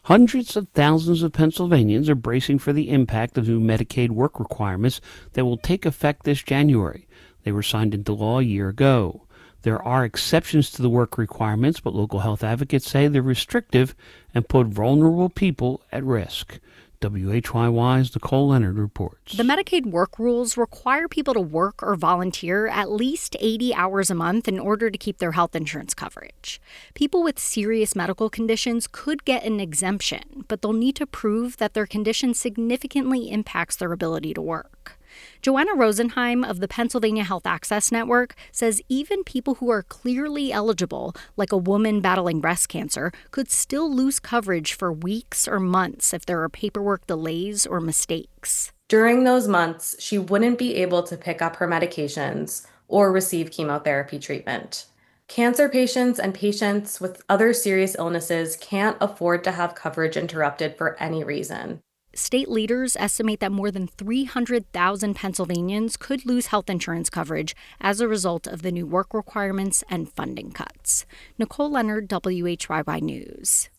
Hundreds of thousands of Pennsylvanians are bracing for the impact of new Medicaid work requirements that will take effect this January. They were signed into law a year ago. There are exceptions to the work requirements, but local health advocates say they're restrictive and put vulnerable people at risk. WHYY's Nicole Leonard reports. The Medicaid work rules require people to work or volunteer at least 80 hours a month in order to keep their health insurance coverage. People with serious medical conditions could get an exemption, but they'll need to prove that their condition significantly impacts their ability to work. Joanna Rosenheim of the Pennsylvania Health Access Network says even people who are clearly eligible, like a woman battling breast cancer, could still lose coverage for weeks or months if there are paperwork delays or mistakes. During those months, she wouldn't be able to pick up her medications or receive chemotherapy treatment. Cancer patients and patients with other serious illnesses can't afford to have coverage interrupted for any reason. State leaders estimate that more than 300,000 Pennsylvanians could lose health insurance coverage as a result of the new work requirements and funding cuts. Nicole Leonard, WHYY News.